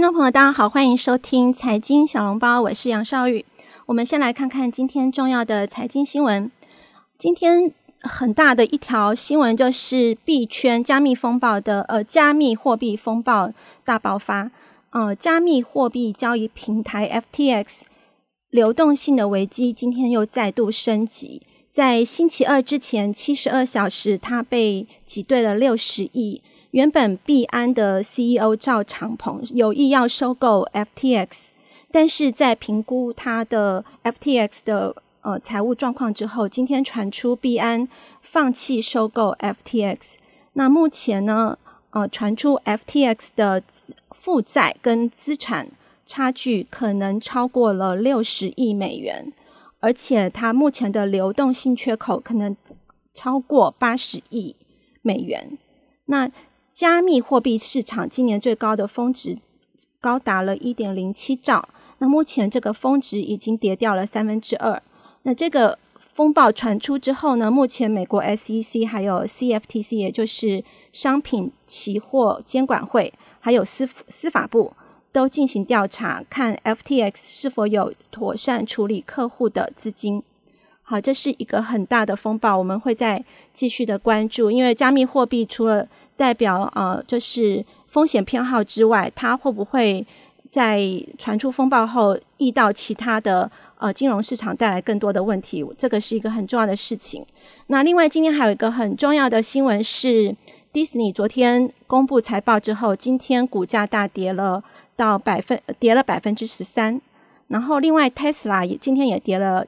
众朋友大家好，欢迎收听财经小笼包，我是杨绍玉。我们先来看看今天重要的财经新闻。今天很大的一条新闻就是币圈加密风暴的加密货币风暴大爆发。加密货币交易平台 FTX 流动性的危机今天又再度升级。在星期二之前72小时，它被挤兑了60亿。原本币安的 CEO 赵长鹏有意要收购 FTX， 但是在评估他的 FTX 的财务状况之后，今天传出币安放弃收购 FTX。那目前呢，传出 FTX 的负债跟资产差距可能超过了60亿美元，而且它目前的流动性缺口可能超过80亿美元。那加密货币市场今年最高的峰值高达了 1.07 兆，那目前这个峰值已经跌掉了2/3。那这个风暴传出之后呢，目前美国 SEC 还有 CFTC 也就是商品期货监管会还有司法部都进行调查，看 FTX 是否有妥善处理客户的资金。好，这是一个很大的风暴，我们会再继续的关注，因为加密货币除了代表就是风险偏好之外，它会不会在传出风暴后易到其他的金融市场带来更多的问题，这个是一个很重要的事情。那另外今天还有一个很重要的新闻是 Disney 昨天公布财报之后，今天股价大跌了跌了 13%， 然后另外 Tesla 今天也跌了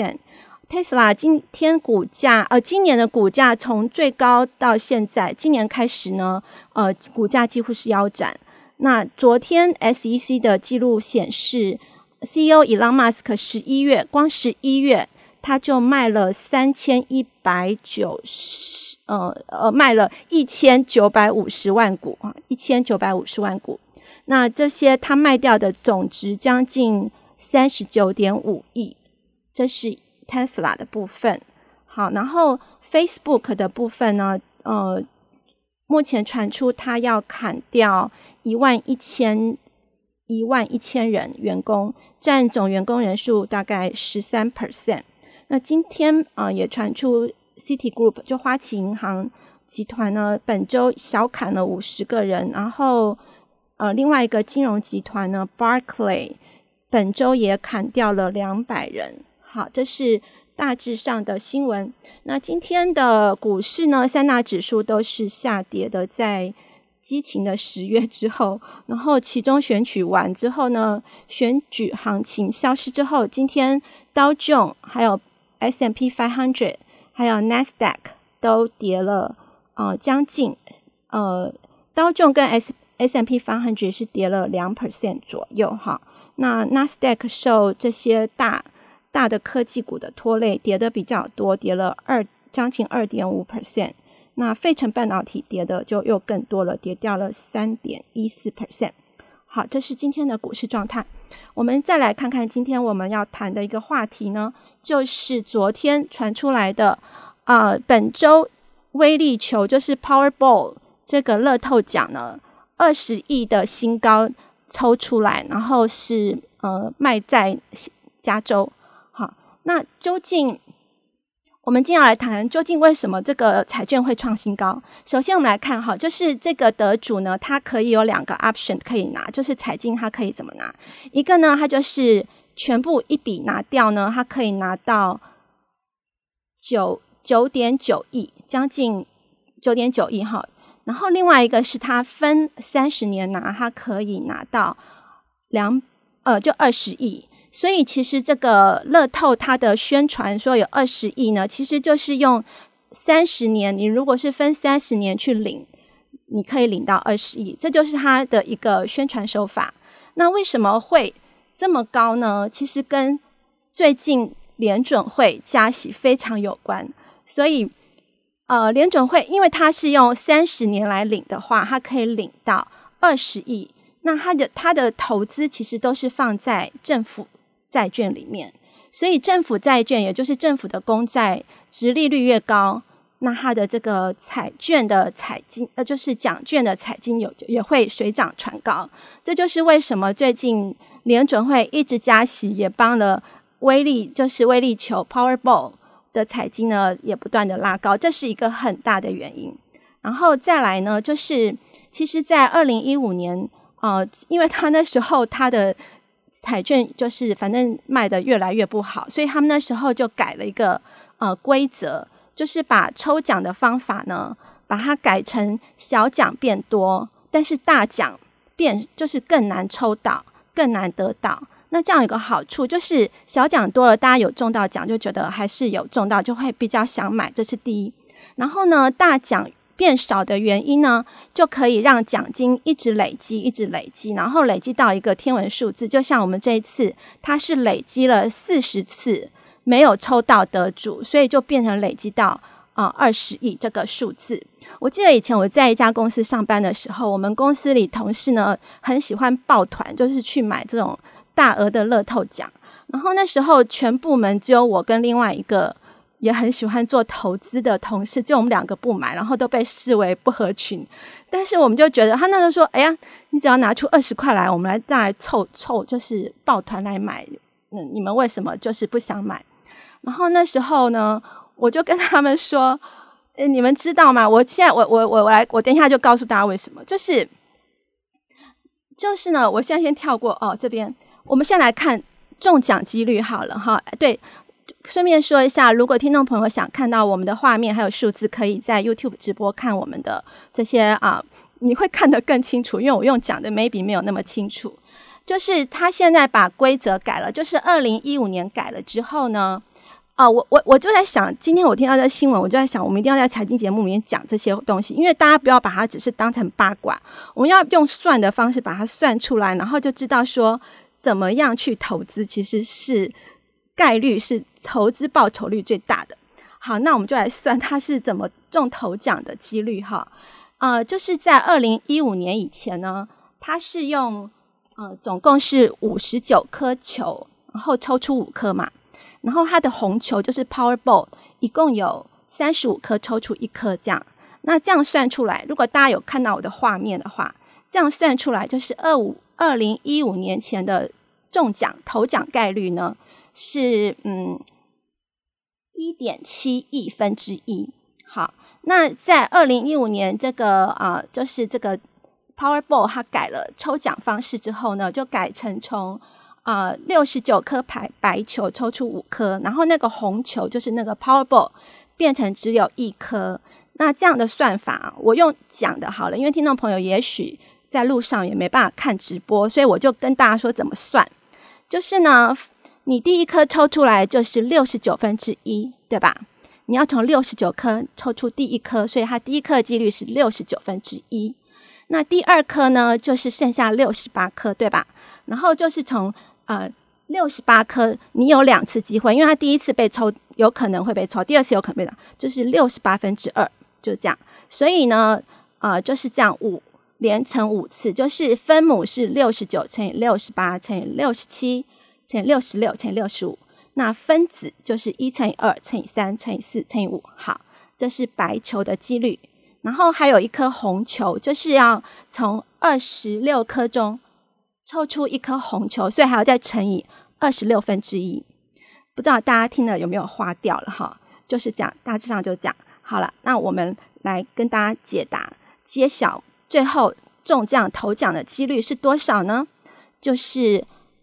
7%。Tesla 今年的股价从最高到现在，今年开始呢，股价几乎是腰斩。那昨天 SEC 的记录显示 ，CEO Elon Musk 光11月他就卖了卖了1950万股，1950万股。那这些他卖掉的总值将近 39.5 亿，这是Tesla 的部分。好，然后 Facebook 的部分呢，目前传出他要砍掉11000人员工，占总员工人数大概 13%。那今天也传出 Citigroup 就花旗银行集团呢，本周小砍了50个人，然后另外一个金融集团呢 Barclay 本周也砍掉了200人。好，这是大致上的新闻。那今天的股市呢，三大指数都是下跌的，在激情的10月之后，然后期中选举完之后呢，选举行情消失之后，今天道琼还有 S&P 500还有 Nasdaq 都跌了将近道琼跟 S&P 500是跌了 2% 左右哈。那 Nasdaq 受这些大的科技股的拖累，跌的比较多，跌了将近 2.5%。 那费城半导体跌的就又更多了，跌掉了 3.14%。 好，这是今天的股市状态。我们再来看看今天我们要谈的一个话题呢，就是昨天传出来的本周威力球就是 Powerball 这个乐透奖呢20亿的新高抽出来，然后是卖在加州。好，那究竟我们今天要来谈究竟为什么这个彩券会创新高。首先我们来看哈，就是这个得主呢，他可以有2个 option 可以拿，就是彩金他可以怎么拿。一个呢，他就是全部一笔拿掉呢，他可以拿到9.9亿，将近 9.9亿哈。然后另外一个是他分30年拿，他可以拿到就20亿。所以其实这个乐透它的宣传说有20亿呢，其实就是用30年，你如果是分30年去领，你可以领到20亿，这就是它的一个宣传手法。那为什么会这么高呢？其实跟最近联准会加息非常有关。所以联准会因为它是用30年来领的话，它可以领到20亿。那它的投资其实都是放在政府债券里面，所以政府债券也就是政府的公债殖利率越高， 那它的这个彩券的彩金，就是奖券的彩金也会水涨船高。这就是为什么最近联准会一直加息，也帮了威力球 Powerball 的彩金呢也不断的拉高，这是一个很大的原因。然后再来呢，就是其实在2015年因为他那时候他的彩券就是反正卖的越来越不好，所以他们那时候就改了一个规则，就是把抽奖的方法呢把它改成小奖变多，但是大奖就是更难抽到，更难得到。那这样有个好处就是小奖多了，大家有中到奖就觉得还是有中到，就会比较想买，这是第一。然后呢，大奖变少的原因呢，就可以让奖金一直累积一直累积，然后累积到一个天文数字，就像我们这一次它是累积了40次没有抽到得主，所以就变成累积到20亿这个数字。我记得以前我在一家公司上班的时候，我们公司里同事呢很喜欢抱团，就是去买这种大额的乐透奖。然后那时候全部门只有我跟另外一个也很喜欢做投资的同事，就我们2个不买，然后都被视为不合群。但是我们就觉得他那时候说，哎呀，你只要拿出20块来，我们再来凑，就是抱团来买，你们为什么就是不想买？然后那时候呢，我就跟他们说，你们知道吗？我现在我等一下就告诉大家为什么。就是呢，我现在先跳过这边，我们先来看中奖几率好了哈。对，顺便说一下，如果听众朋友想看到我们的画面还有数字，可以在 YouTube 直播看我们的这些你会看得更清楚，因为我用讲的 maybe 没有那么清楚。就是他现在把规则改了，就是2015年改了之后呢，我就在想，今天我听到这新闻，我就在想，我们一定要在财经节目里面讲这些东西，因为大家不要把它只是当成八卦，我们要用算的方式把它算出来，然后就知道说怎么样去投资，其实是概率是投资报酬率最大的。好，那我们就来算它是怎么中头奖的几率哈。就是在2015年以前呢，它是用总共是59颗球，然后抽出5颗嘛。然后它的红球就是 Powerball， 一共有35颗抽出1颗这样。那这样算出来，如果大家有看到我的画面的话，这样算出来就是2015年前的中奖头奖概率呢是1.7亿分之一。好，那在2015年这个就是这个 Powerball 它改了抽奖方式之后呢，就改成从69颗白球抽出5颗，然后那个红球就是那个 Powerball 变成只有1颗。那这样的算法我用讲的好了，因为听众朋友也许在路上也没办法看直播，所以我就跟大家说怎么算。就是呢，你第一颗抽出来就是69分之一，对吧？你要从69颗抽出第一颗，所以它第一颗的几率是69分之一。那第二颗呢，就是剩下68颗，对吧？然后就是从68颗，你有2次机会，因为它第一次被抽有可能会被抽，第二次有可能被抽，就是68分之2，就是这样。所以呢，就是这样5连乘5次，就是分母是69乘以68乘以67乘以66乘以65，那分子就是1乘以2乘以3乘以4乘以5。好，这是白球的几率。然后还有一颗红球，就是要从26颗中抽出1颗红球，所以还要再乘以26分之一。不知道大家听了有没有花掉了哈？就是这样，大致上就这样。好了，那我们来跟大家解答揭晓最后中奖头奖的几率是多少呢？就是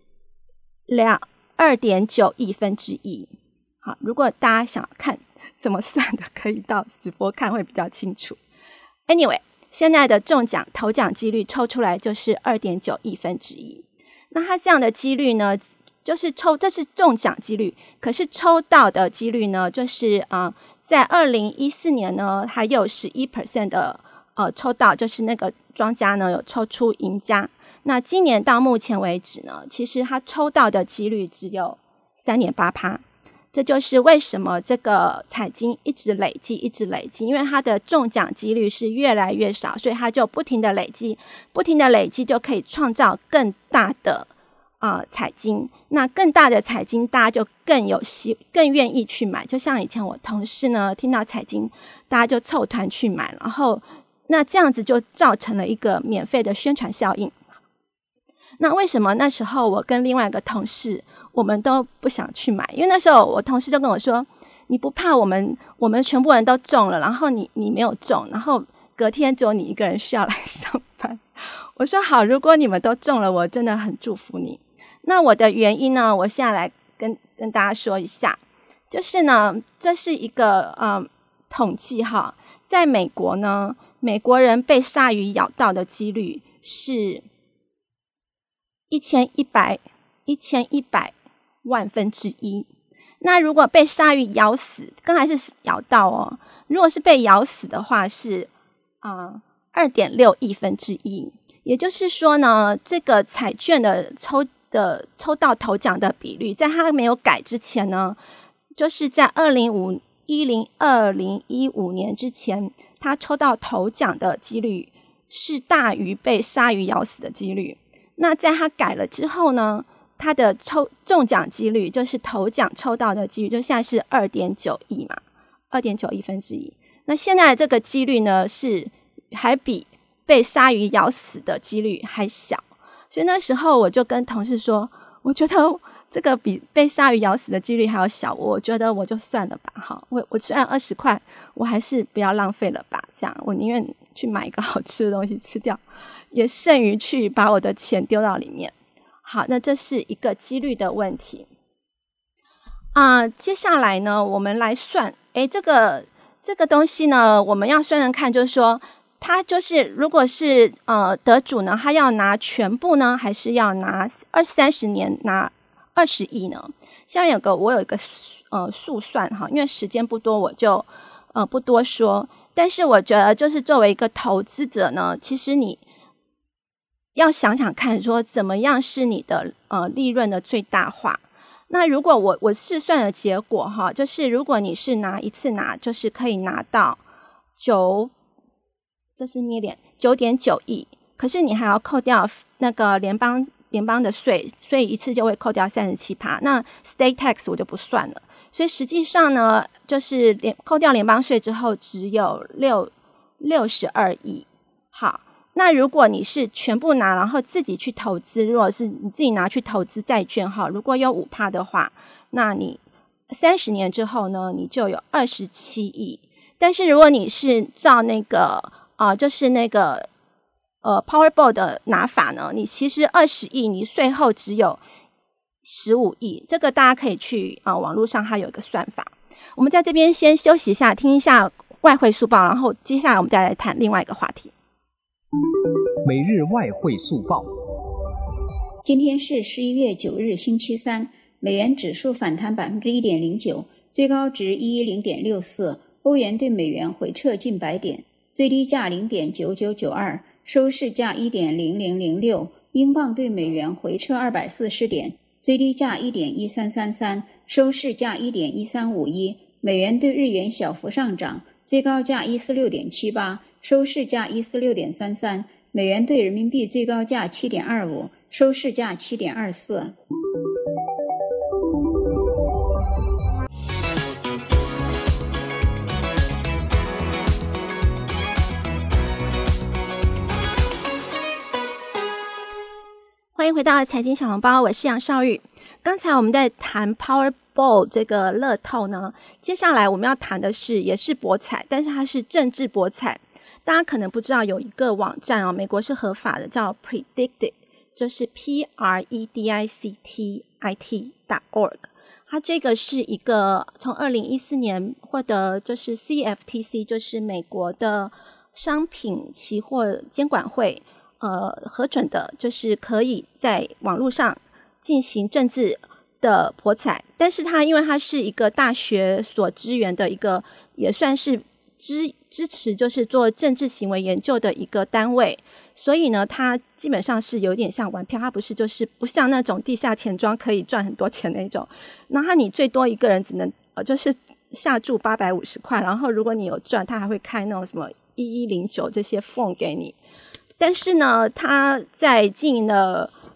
2.9亿分之一。好，如果大家想看怎么算的，可以到直播看会比较清楚。Anyway， 现在的中奖头奖几率抽出来就是2.9亿分之一。那它这样的几率呢，就是这是中奖几率，可是抽到的几率呢，就是在2014年呢，还有11% 的抽到，就是那个庄家呢有抽出赢家。那今年到目前为止呢，其实它抽到的几率只有 3.8%。这就是为什么这个彩金一直累积，因为它的中奖几率是越来越少，所以它就不停的累积，就可以创造更大的彩金，那更大的彩金大家就更愿意去买。就像以前我同事呢，听到彩金，大家就凑团去买，然后那这样子就造成了一个免费的宣传效应。那为什么那时候我跟另外一个同事，我们都不想去买？因为那时候我同事就跟我说，你不怕我们全部人都中了，然后你没有中，然后隔天只有你一个人需要来上班。我说好，如果你们都中了，我真的很祝福你。那我的原因呢，我现在来跟大家说一下，就是呢，这是一个统计哈，在美国呢，美国人被鲨鱼咬到的几率是1100万分之一。那如果被鲨鱼咬死，刚才是咬到哦，如果是被咬死的话是2.6亿分之一。也就是说呢，这个彩券的抽到头奖的比率，在它没有改之前呢，就是在2015年之前，它抽到头奖的几率是大于被鲨鱼咬死的几率。那在它改了之后呢，它的中奖几率，就是头奖抽到的几率，就现在是2.9亿嘛，2.9亿分之一。那现在这个几率呢，是还比被鲨鱼咬死的几率还小。所以那时候我就跟同事说，我觉得这个比被鲨鱼咬死的几率还要小，我觉得我就算了吧，哈，我虽然20块，我还是不要浪费了吧，这样我宁愿去买一个好吃的东西吃掉，也胜于去把我的钱丢到里面。好，那这是一个几率的问题。接下来呢，我们来算，这个东西呢，我们要算算看，就是说，他就是如果是得主呢，他要拿全部呢，还是要拿30年拿20亿呢？下面我有一个速算哈，因为时间不多，我就不多说。但是我觉得，就是作为一个投资者呢，其实你要想想看，说怎么样是你的利润的最大化。那如果我试算的结果哈，就是如果你是一次拿，就是可以拿到这是9.9亿，可是你还要扣掉那个联邦的税，所以一次就会扣掉37%。那 state tax 我就不算了，所以实际上呢，就是扣掉联邦税之后，只有62亿。好，那如果你是全部拿，然后自己去投资，如果是你自己拿去投资债券哈，如果有5%的话，那你30年之后呢，你就有27亿。但是如果你是照那个就是那个Powerball 的拿法呢，你其实20亿，你税后只有15亿。这个大家可以去网络上它有一个算法。我们在这边先休息一下，听一下外汇速报，然后接下来我们再来谈另外一个话题。 每日外汇速报。 今天是11月9日星期三，美元指数反弹 1.09%， 最高值110.64，欧元对美元回撤近100点，最低价 0.9992， 收市价 1.0006， 英镑对美元回撤240点，最低价 1.1333， 收市价 1.1351， 美元对日元小幅上涨，最高价 146.78， 收市价 146.33， 美元对人民币最高价 7.25， 收市价 7.24。 欢迎回到财经小笼包，我是杨绍玉。刚才我们在谈 Powerball 这个乐透呢，接下来我们要谈的是也是博彩，但是它是政治博彩。大家可能不知道有一个网站美国是合法的，叫 Predicted， 就是 PREDICT.org。它这个是一个从2014年获得就是 CFTC， 就是美国的商品期货监管会核准的，就是可以在网络上进行政治的博彩。但是它因为它是一个大学所支援的一个，也算是支持就是做政治行为研究的一个单位，所以呢它基本上是有点像玩票，它不是就是不像那种地下钱庄可以赚很多钱那种。那你最多一个人只能就是下注850块，然后如果你有赚，他还会开那种什么1109这些 phone 给你。但是呢，他在经营了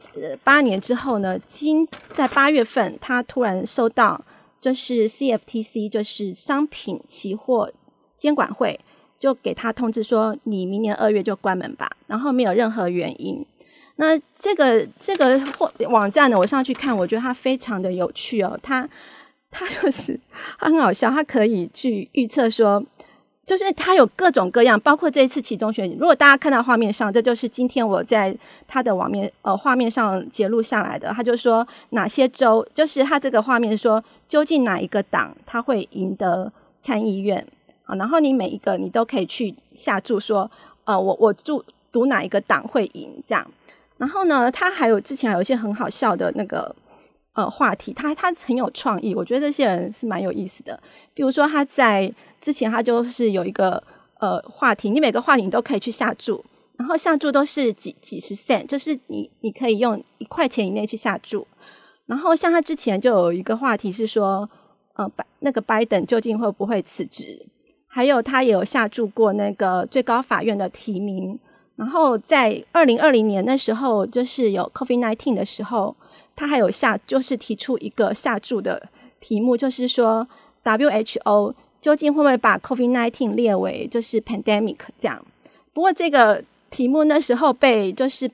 8年之后呢，在8月份，他突然收到就是 CFTC 就是商品期货监管会就给他通知说，你明年2月就关门吧，然后没有任何原因。那这个网站呢，我上去看，我觉得它非常的有趣哦。它就是它很好笑，它可以去预测说，就是它有各种各样，包括这一次期中选举。如果大家看到画面上，这就是今天我在它的画面上截录下来的。它就说哪些州，就是它这个画面说究竟哪一个党它会赢得参议院啊，然后你每一个你都可以去下注说，我赌哪一个党会赢这样。然后呢，他之前还有一些很好笑的那个话题，他很有创意，我觉得这些人是蛮有意思的。比如说他在之前他就是有一个话题，你每个话题你都可以去下注，然后下注都是几十 cent， 就是你可以用1块钱以内去下注。然后像他之前就有一个话题是说那个拜登究竟会不会辞职，还有他也有下注过那个最高法院的提名。然后在2020年那时候，就是有 COVID-19 的时候，他还有就是提出一个下注的题目，就是说 WHO 究竟会不会把 COVID-19 列为就是 pandemic 这样。不过这个题目那时候被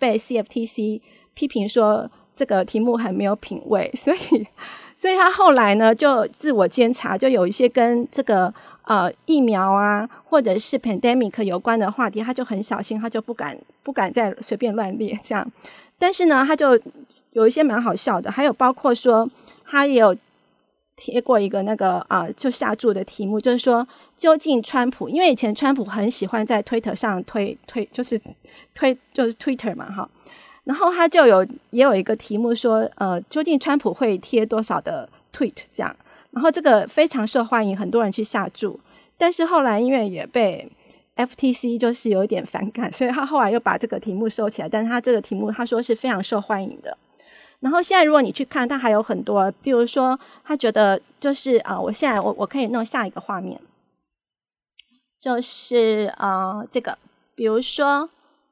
CFTC 批评说这个题目很没有品味，所以他后来呢就自我监察，就有一些跟这个疫苗啊或者是 pandemic 有关的话题，他就很小心，他就不敢再随便乱列这样。但是呢，他就有一些蛮好笑的，还有包括说他也有贴过一个那个就下注的题目，就是说究竟川普，因为以前川普很喜欢在 Twitter 上推就是 Twitter 嘛哈，然后他也有一个题目说究竟川普会贴多少的 tweet 这样。然后这个非常受欢迎，很多人去下注，但是后来因为也被 FTC 就是有一点反感，所以他后来又把这个题目收起来。但是他这个题目他说是非常受欢迎的。然后现在如果你去看，他还有很多，比如说他觉得就是我现在我可以弄下一个画面，就是这个，比如说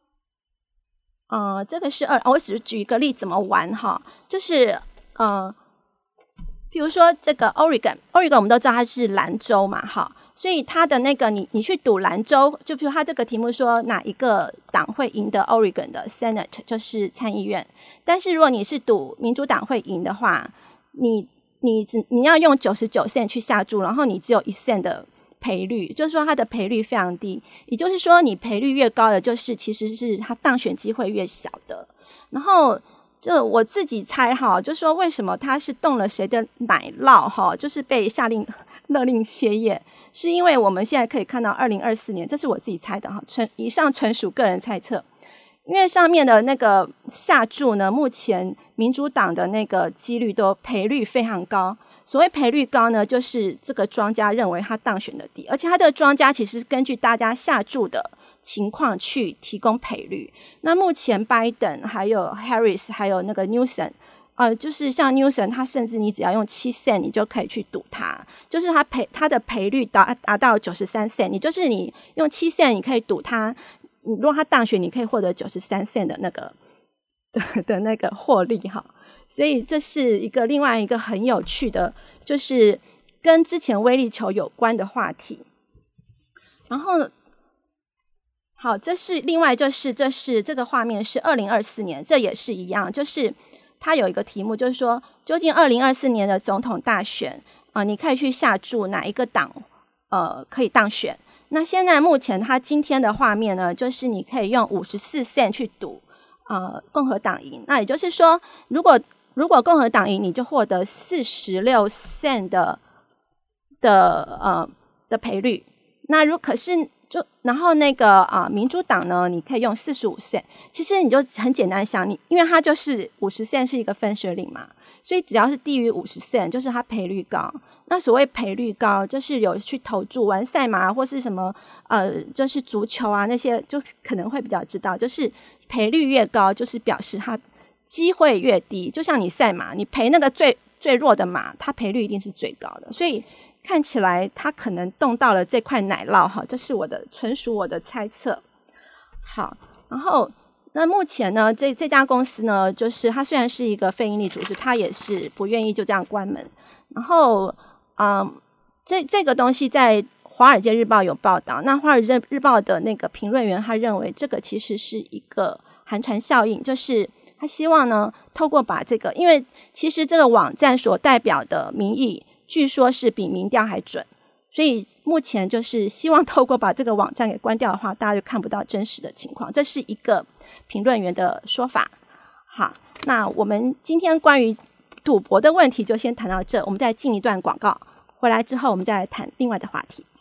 这个是我只是举一个例子怎么玩哈，就是比如说这个 Oregon 我们都知道它是蓝州嘛，哈，所以它的那个你去赌蓝州，就比如它这个题目说哪一个党会赢得 Oregon 的 Senate 就是参议院，但是如果你是赌民主党会赢的话，你要用99 cent 去下注，然后你只有1 cent 的赔率，就是说它的赔率非常低，也就是说你赔率越高的，就是其实是它当选机会越小的。然后就我自己猜哈，就说为什么他是动了谁的奶酪哈，就是被勒令歇业，是因为我们现在可以看到2024年，这是我自己猜的哈，以上纯属个人猜测。因为上面的那个下注呢，目前民主党的那个几率都赔率非常高。所谓赔率高呢，就是这个庄家认为他当选的低，而且他这个庄家其实根据大家下注的情况去提供赔率。那目前拜登还有 Harris 还有那个 Newsom 就是像 Newsom 他甚至你只要用7 cent 你就可以去赌他，就是他的赔率达到93 cent， 你就是你用7 cent 你可以赌他，如果他当选你可以获得93 cent 的那个的那个获利哈。所以这是另外一个很有趣的，就是跟之前威力球有关的话题。然后好，这是另外就是这个画面是2024年，这也是一样，就是它有一个题目，就是说究竟2024年的总统大选你可以去下注哪一个党可以当选。那现在目前它今天的画面呢，就是你可以用54 cent 去赌共和党赢。那也就是说，如果共和党赢，你就获得46 cent 的赔率。那可是然后那个民主党呢，你可以用45 cent。其实你就很简单想，因为它就是50 cent 是一个分水岭嘛，所以只要是低于50 cent，就是它赔率高。那所谓赔率高，就是有去投注玩赛马或是什么就是足球啊那些，就可能会比较知道，就是赔率越高，就是表示它机会越低。就像你赛马，你赔那个最弱的马，它赔率一定是最高的。所以看起来他可能动到了这块奶酪哈，这是纯属我的猜测。好，然后那目前呢，这家公司呢，就是它虽然是一个非营利组织，它也是不愿意就这样关门。然后，这个东西在《华尔街日报》有报道，那《华尔街日报》的那个评论员他认为这个其实是一个寒蝉效应，就是他希望呢，透过把这个，因为其实这个网站所代表的民意，据说是比民调还准。所以目前就是希望透过把这个网站给关掉的话，大家就看不到真实的情况，这是一个评论员的说法。好，那我们今天关于赌博的问题就先谈到这，我们再进一段广告，回来之后我们再来谈另外的话题。